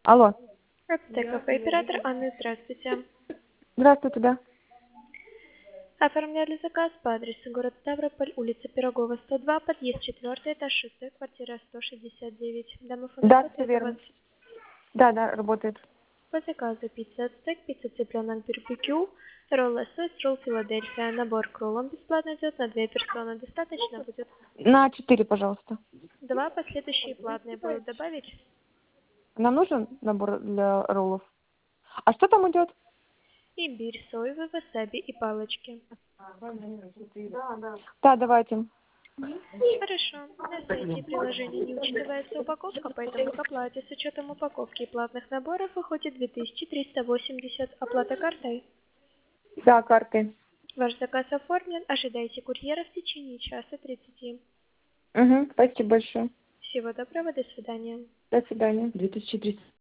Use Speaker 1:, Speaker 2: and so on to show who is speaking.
Speaker 1: Алло.
Speaker 2: Аптека, оператор Анна, здравствуйте.
Speaker 1: Здравствуйте, да.
Speaker 2: Оформляли заказ по адресу город Ставрополь, улица Пирогова, 102, подъезд 4, этаж 6, квартира 169. Домофон
Speaker 1: Да, все
Speaker 2: работает у вас?
Speaker 1: верно. Да, да, работает.
Speaker 2: По заказу пицца ацтек, пицца цыпленок барбекю, ролл лосось, ролл Филадельфия. Набор к роллам бесплатно идет на 2 персоны. Достаточно будет?
Speaker 1: На 4, пожалуйста.
Speaker 2: 2 последующие платные будут добавить?
Speaker 1: Нам нужен набор для роллов? А что там идет?
Speaker 2: Имбирь, соевый, васаби и палочки.
Speaker 1: Да, давайте.
Speaker 2: Хорошо. На сайте и приложении не учитывается упаковка, поэтому к оплате с учетом упаковки и платных наборов выходит 2380. Оплата картой.
Speaker 1: Да, карты.
Speaker 2: Ваш заказ оформлен. Ожидайте курьера в течение часа 30.
Speaker 1: Угу, спасибо большое.
Speaker 2: Всего доброго. До свидания.
Speaker 1: До свидания. 2300.